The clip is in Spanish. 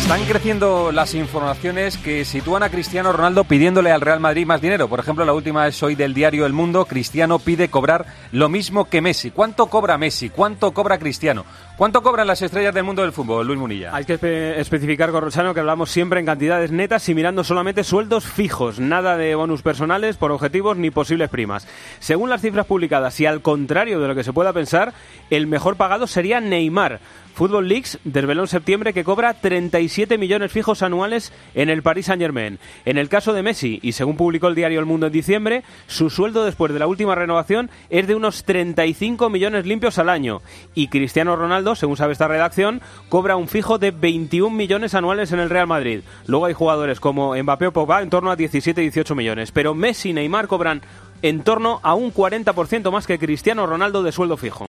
Están creciendo las informaciones que sitúan a Cristiano Ronaldo pidiéndole al Real Madrid más dinero. Por ejemplo, la última es hoy del diario El Mundo. Cristiano pide cobrar lo mismo que Messi. ¿Cuánto cobra Messi? ¿Cuánto cobra Cristiano? ¿Cuánto cobran las estrellas del mundo del fútbol, Luis Munilla? Hay que especificar, Corrochano, que hablamos siempre en cantidades netas y mirando solamente sueldos fijos. Nada de bonus personales por objetivos ni posibles primas. Según las cifras publicadas y al contrario de lo que se pueda pensar, el mejor pagado sería Neymar. Football Leaks desveló en septiembre que cobra 37 millones fijos anuales en el Paris Saint-Germain. En el caso de Messi, y según publicó el diario El Mundo en diciembre, su sueldo después de la última renovación es de unos 35 millones limpios al año. Y Cristiano Ronaldo, según sabe esta redacción, cobra un fijo de 21 millones anuales en el Real Madrid. Luego hay jugadores como Mbappé o Pogba en torno a 17-18 millones. Pero Messi y Neymar cobran en torno a un 40% más que Cristiano Ronaldo de sueldo fijo.